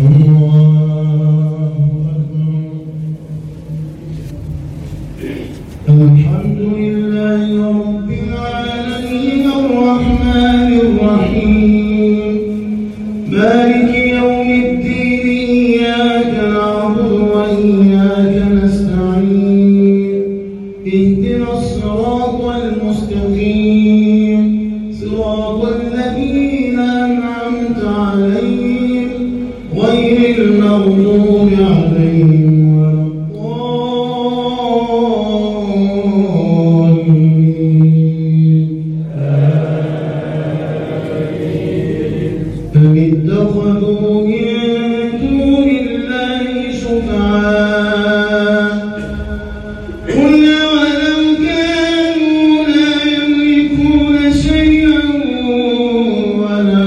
الحمد لله رب العالمين الرحمن الرحيم مالك يوم الدين إياك نعبد وإياك نستعين اهدنا الصراط المستقيم صراط الذين أنعمت عليهم غير المغضوب عليهم اتخذوا من دون الله شفعاء قل ولو كانوا لا يملكون شيئا ولا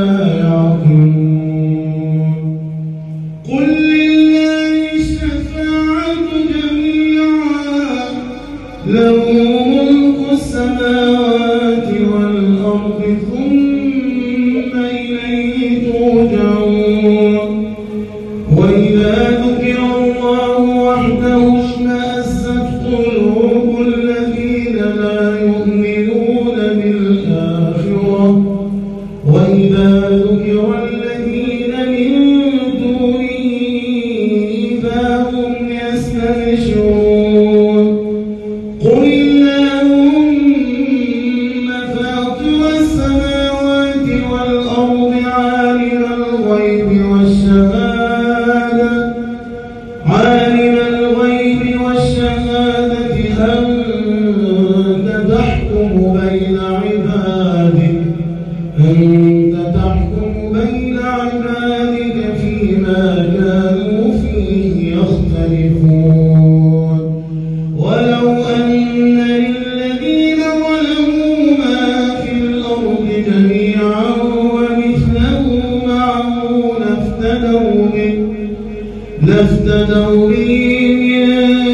يعقلون قل لله الشفاعة جميعا له ملك السماوات والأرض ثم إليه ترجعون وإذا ذكر الله وحده اشمأزت قلوب الذين لا يؤمنون بالآخرة وإذا ذكر الذين من دونه إذا هم يستبشرون قل اللهم فاطر السماوات والأرض عالم الغيب والشهادة أنت تحكم بين عبادك فيما كانوا فيه يختلفون ولو أن للذين ظلموا ما في الأرض جميعا ومثله معه لافتدوا به من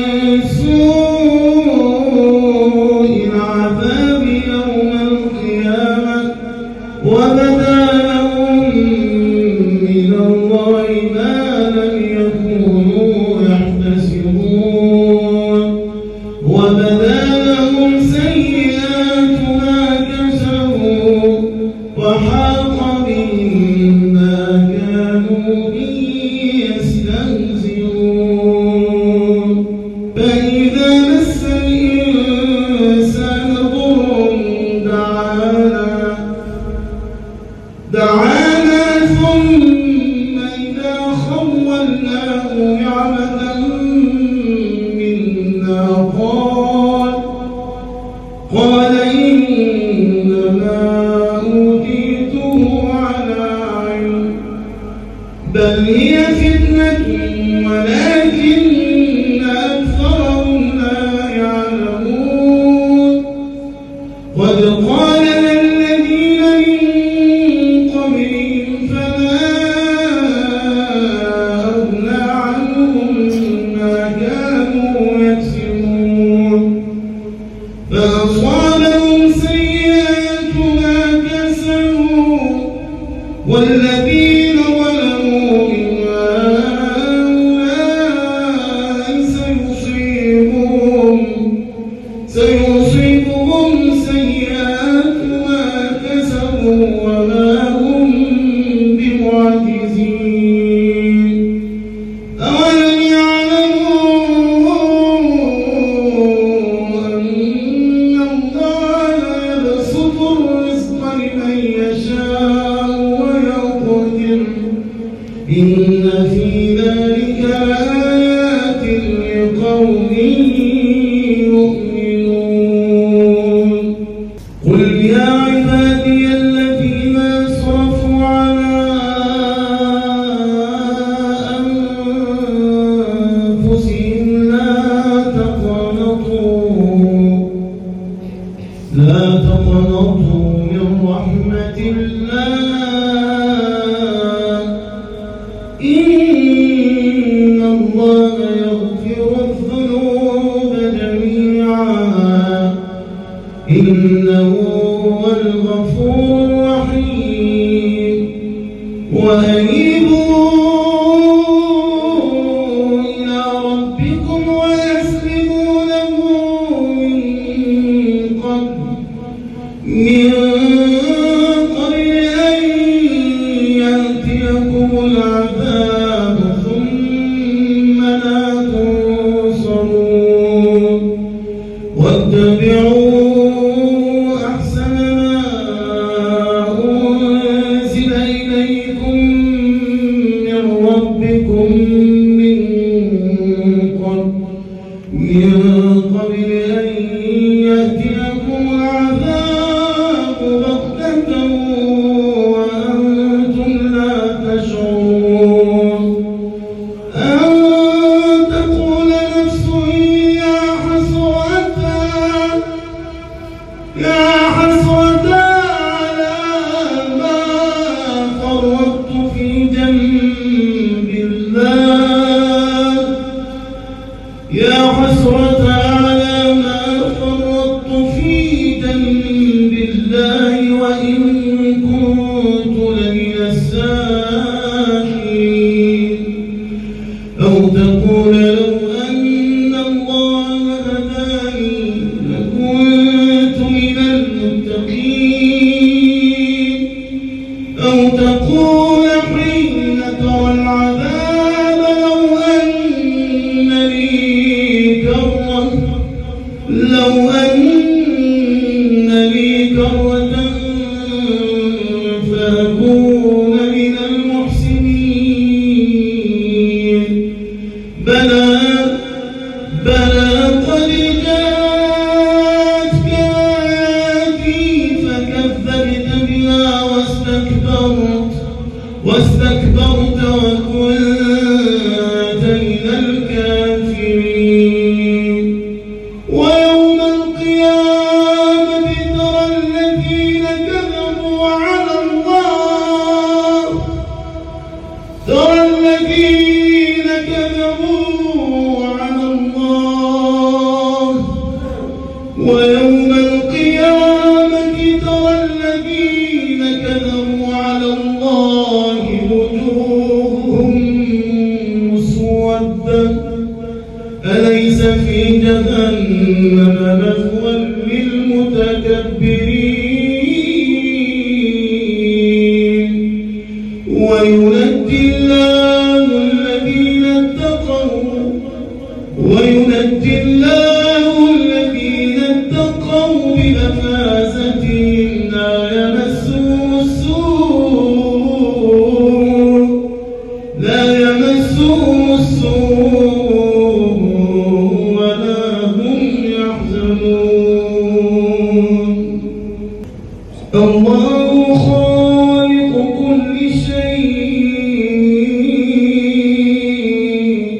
سوء العذاب يوم القيامة وبدا لهم من الله ما لم يكونوا يحتسبون وبدا لهم سيئات ما كسبوا وحاق بهم ما كانوا به يستهزئون فإذا مس الإنسان ضر دعانا ثم إذا خولناه نعمة منا قال إنما أوتيته على علم بل هي فتنة ولكن أكثرهم لا يعلمون قد قال الذين من قبلهم فما أغنى عنهم ما كانوا يكسبون فأصابهم سيئات ما كسبوا والذين ظلموا من هؤلاء سيصيبهم سيئات ما كسبوا وما هم بمعجزين أولم يعلموا أن الله يبسط الرزق لمن يشاء ويقدر إن في ذلك لآيات لقوم يؤمنون قل يا عبادي الذين أسرفوا على أنفسهم لا تقنطوا من رحمة الله إن الله يغفر الذنوب جميعا إنه هو الغفور الرحيم وأنيبوا العذاب ثم لا تنصرون واتبعوا أحسن ما أنزل إليكم من ربكم من قبل أن يأتيكم العذاب بغتة وأنتم لا تشعرون أن تقول نفس يا حسرة على ما فرطت في جنب الله يا حسرة على ما فرطت في جنب الله وإن كنت لمن الساخرين أو تقول لو أن الله هداني لكنت من المتقين أو تقول حين ترى العذاب لو أن لي كرة فأكون من المحسنين بلى قد جاءتك آياتي فكذبت بها واستكبرت وكنت من الكافرين ويوم القيامة ترى الذين كذبوا على الله ويوم القيامة ترى الذين كذبوا على الله وجوههم مسودة أليس في جهنم مثوى للمتكبرين وينجي الله الذين اتقوا بمفازتهم لا يمسهم السوء ولا هم يحزنون الله خالق كل شيء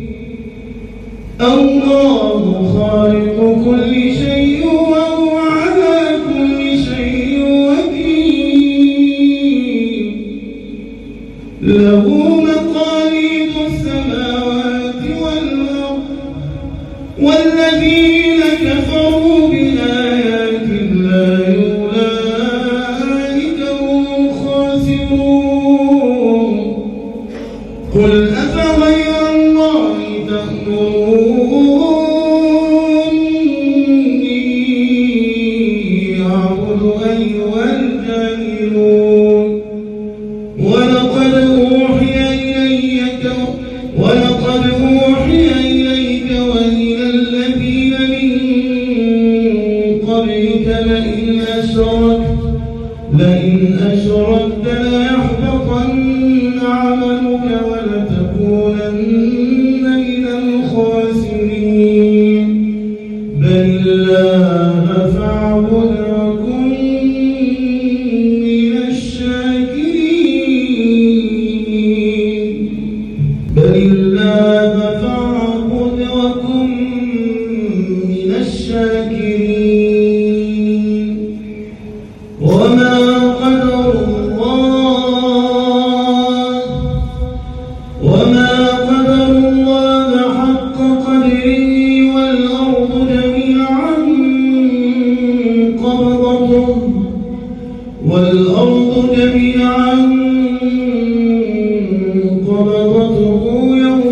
وهو على كل شيء وكيل له مقاليد السماوات والأرض والذين كفروا بآيات الله أولئك هم الخاسرون قل أفغير الله تأمروني أعبد أيها الجاهلون ولقد أوحي إليك وإلى الذين من قبلك لئن أشركت ليحبطن عملك ولتكونن من الخاسرين بل الله فاعبد وكن من الشاكرين وما قدر الله حق قدره والأرض جميعا قبضته يوم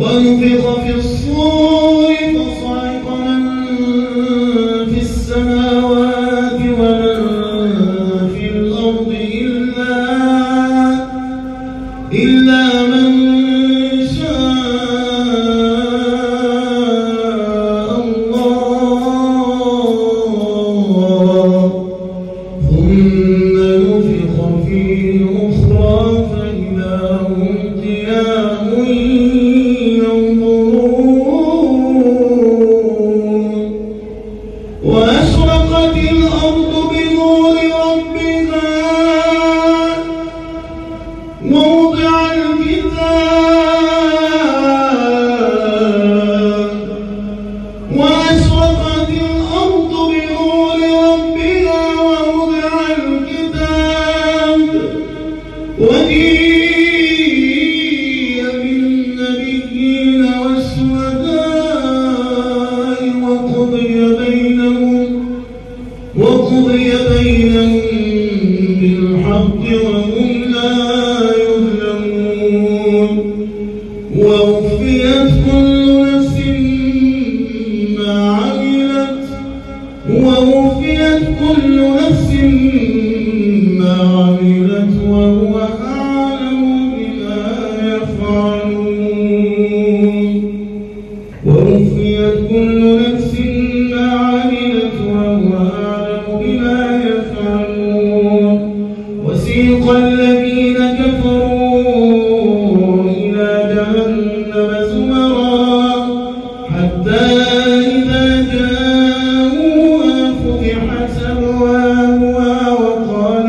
ونفخ في الصور فصعق من في السماوات ومن في الأرض إلا من شاء الله ثم نفخ فيه أخرى فإذا هم قيام ينظرون وأشرقت الأرض بنور ربها ووضع الكتاب وأشرقت الأرض بنور ربها ووضع الكتاب وجيء بالنبيين والشهداء وقضي بينهم بالحق وهم لا يظلمون ووفيت كل نفس ما عملت وهو أعلم بما يفعلون ووفيت كل نفس ما عملت وهو أعلم بما يفعلون وسيق الذين كفروا إلى جهنم زمرا حتى إذا جاءوها فتحت أبوابها وقال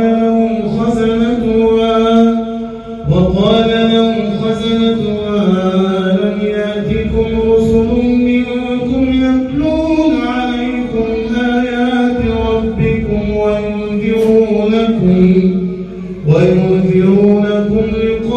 لهم خزنتها ألم يأتكم رسل منكم يتلون عليكم آيات ربكم وينذرونكم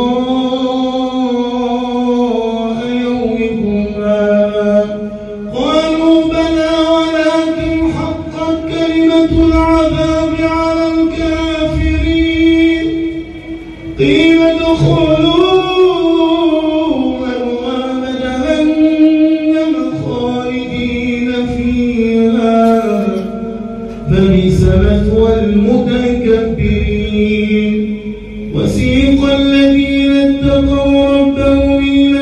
لقاء يومكم هذا قالوا بلى ولكن حقت كلمة العذاب على الكافرين قيل ادخلوا أبواب جهنم خالدين فيها فبئس مثوى المتكبرين وسيق الذين اتقوا ربهم إلى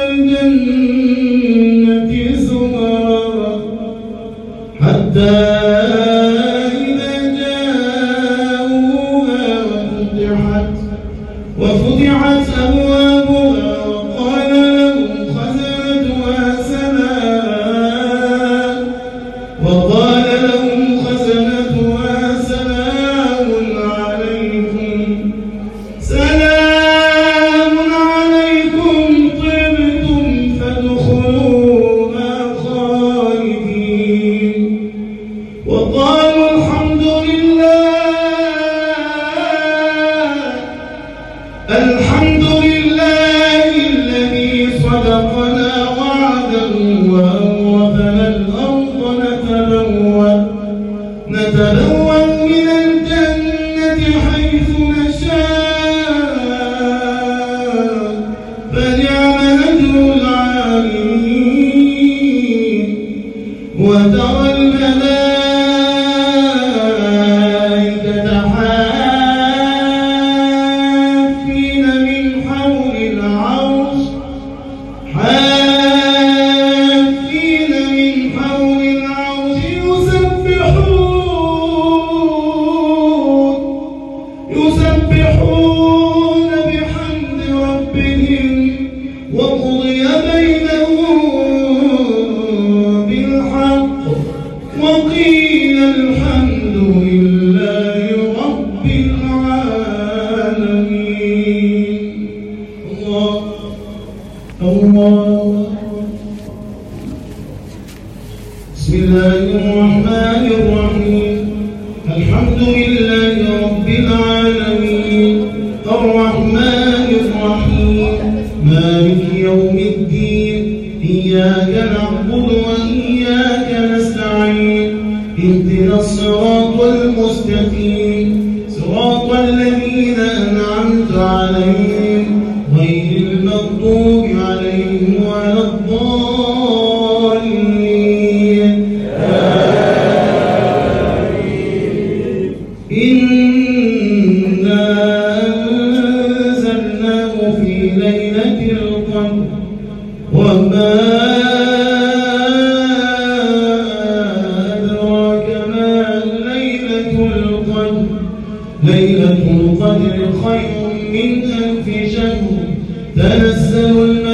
الجنة زمرا حتى إذا جاءوها وفتحت أبوابها وقال لهم خزنتها سلام عليكم طبتم فادخلوها خالدين وقالوا الحمد لله الذي صدقنا وعده وأورثنا الأرض نتبوأ من الجنة حيث نشاء فنعم أجر العاملين وترى الملائكة حافين من حول العرش يسبحون بحمد ربهم وقضي بينهم بالحق وقيل الحمد لله رب العالمين. الله بسم الله الرحمن الرحيم الحمد لله رب العالمين الرحمن الرحيم مالك يوم الدين إياك نعبد وإياك نستعين اهدنا الصراط المستقيم صراط الذين أنعمت عليهم غير المغضوب عليهم ولا الضالين. وما أدراك ما ليلة القدر ليلة القدر خير من 1000 شهر تنزل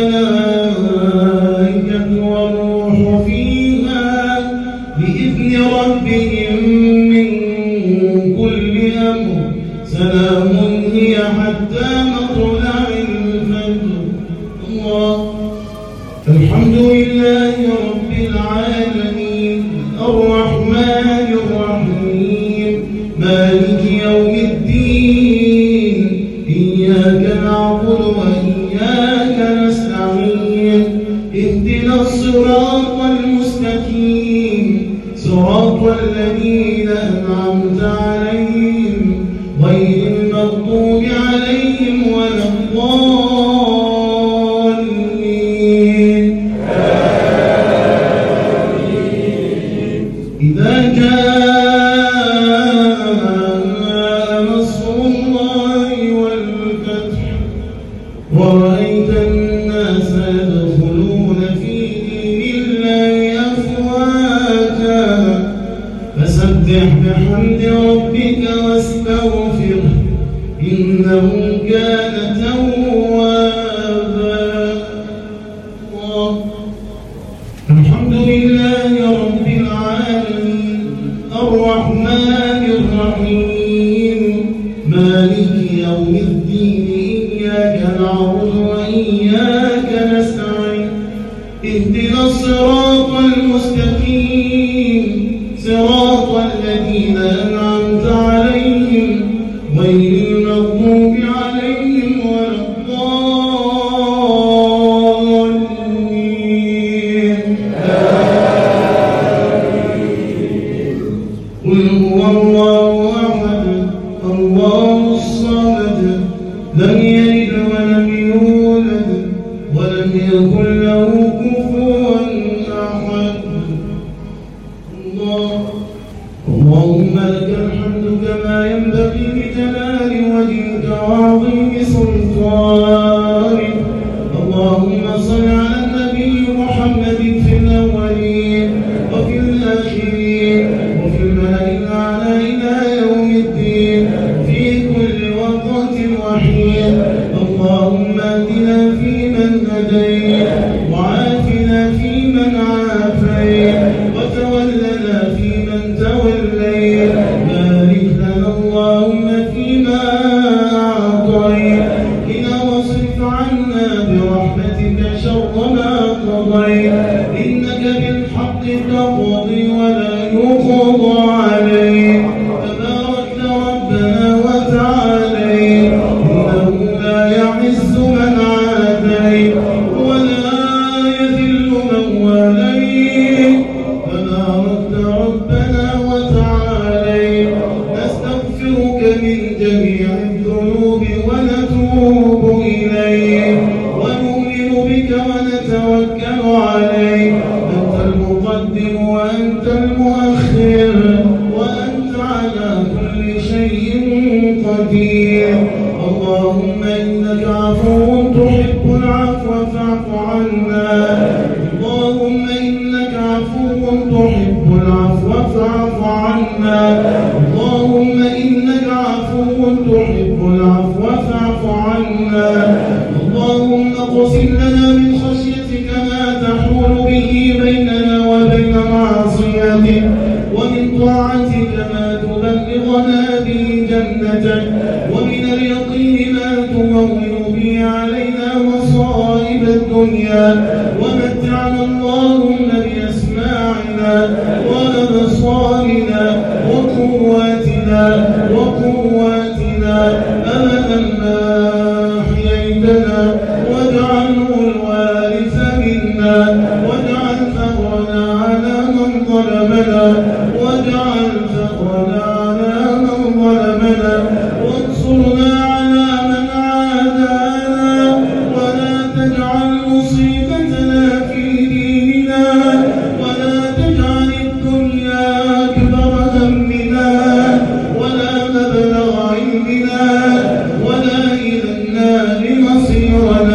الملائكة والروح فيها بإذن ربهم من كل أمر سلام هي حتى مطلع الفجر. الله الحمد لله رب العالمين الرحمن الرحيم مالك يوم الدين إياك نعبد وإياك نستعين اهدنا الصراط المستقيم صراط الذين أنعمت عليهم غير المغضوب عليهم ولا الضالين. إذا جاء نصر الله والفتح ورأيت الناس يدخلون في دين الله أفواجا فسبح بحمد ربك واستغفره إنه كان توابا. الحمد لله رب العالمين الرحمن الرحيم مالك يوم الدين إياك نعبد وإياك نستعين اهدنا الصراط المستقيم صراط الذين أنعمت عليهم غير المغضوب عليهم ولا الضالين. قل هو الله أحد الله الصمد لم يلد ولم يولد ولم يكن له كفوا أحد. اللهم لك الحمد كما ينبغي لجلال وجهك وعظيم سلطانك. اللهم صل على النبي محمد في الأولين وفي الآخرين وفي الملأ الأعلى إلى يوم الدين في كل وقت وحين. اللهم اهدنا فيمن هديت وعافنا فيمن عافيت وتولنا فيمن توليت بارك لنا اللهم فيما أعطيت قنا واصرف عنا برحمتك شر ما قضيت إنك بالحق تقضي ولا يقضى عليك تباركت ربنا وتعاليت إنه لا يعز من عاديت ولا يذل من واليت تباركت ربنا وتعاليت. نستغفرك من جميع الذنوب ونتوب إليك ونؤمن بك ونتوكل عليك. أنت المقدم وأنت المؤخر وأنت على كل شيء قدير. اللهم إنك عفو تحب العفو فاعف عنا. اللهم إنك عفو تحب العفو فاعف عنا. اللهم إنك عفو تحب العفو فاعف عنا. اللهم اقسم لنا من خشيتك ما تحول به بيننا وبين معصيتك ومن طاعتك ما تبلغنا به جنتك ومن اليقين ما تهون به علينا مصائب الدنيا ومتعنا اللهم بأسماعنا وأبصارنا وقواتنا أبدا ما أحييتنا واجعله الوارث منا واجعل ثأرنا على من ظلمنا وانصرنا على من عادانا ولا تجعل مصيبتنا في ديننا ولا تجعل الدنيا أكبر همنا ولا مبلغ علمنا ولا إلى النار مصيرنا.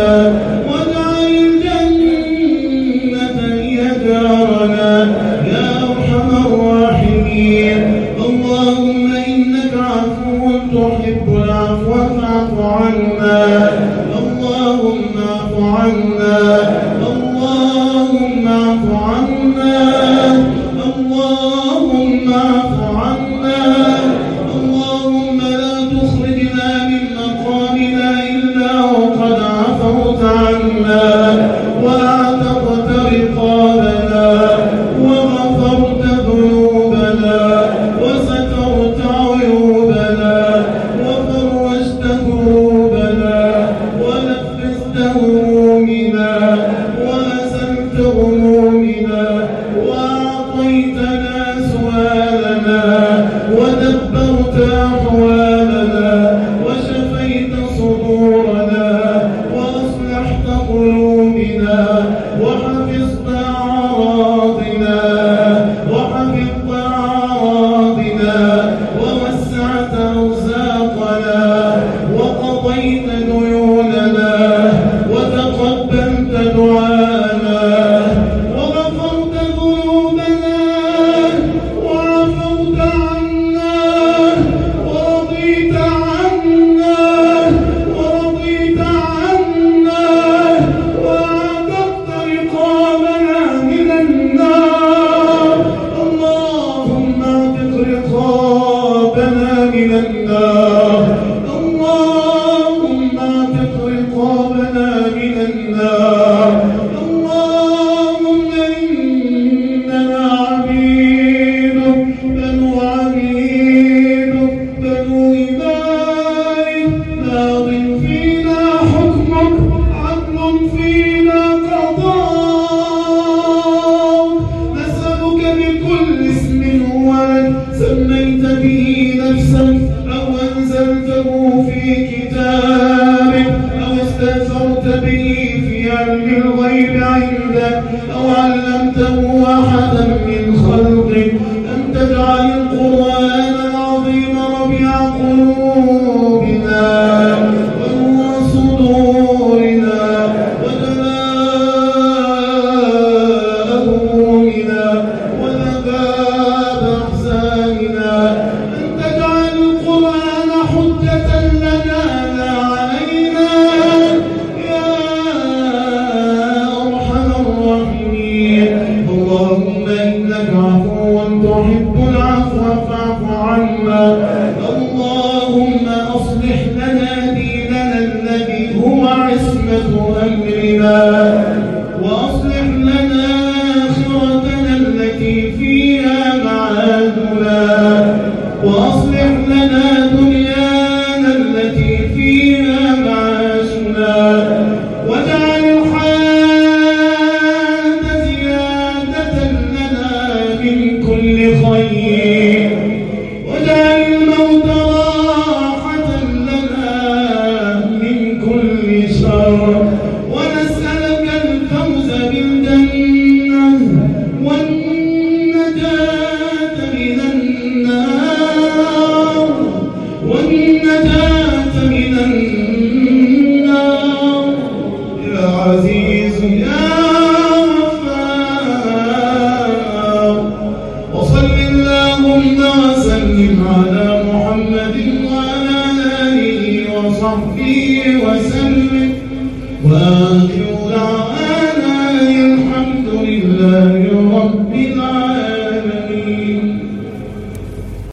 وحفظت أعراضنا وحفظت أعراضنا ووسعت أرزاقنا وقضيت ديوننا وتقبلت دعانا وغفرت ذنوبنا وعفوت عنا ورضيت عنا ورضيت عنا وعتقت رقابنا من النار. اللهم اعتق رقابنا من النار. اللهم اعتق رقابنا من النار. اللهم إننا عبيدك بنو عبيدك بنو إمائك ماض فينا حكمك عدل فينا قضاءك. نسألك بكل اسم هو لك سميت به نفسك أو أنزلته في كتابك أو استأثرت به في علم الغيب عندك أو علمته أحدا من خلقك أن تجعل القرآن العظيم ربيع قلوبنا ونور صدورنا وجلاء همومنا وذهاب أحزاننا. أن تجعل القرآن حجة لنا لا علينا يا أرحم الراحمين. اللهم إنك عفو تحب العفو فاعف عنا. اللهم أصلح لنا ديننا الذي هو عصمة أمرنا وأصلح لنا آخرتنا التي فيها معادنا وأصلح لنا دنيانا التي فيها معاشنا واجعل الحياة زيادة لنا من كل خير واجعل الموت راحة لنا من كل شر ونسألك الفوز بالجنة والنجاة من النار والنجاة من النار يا عزيز يا غفار. وصل اللهم وسلم على محمد وعلى آله وصحبه وسلم وآخر دعوانا الحمد لله.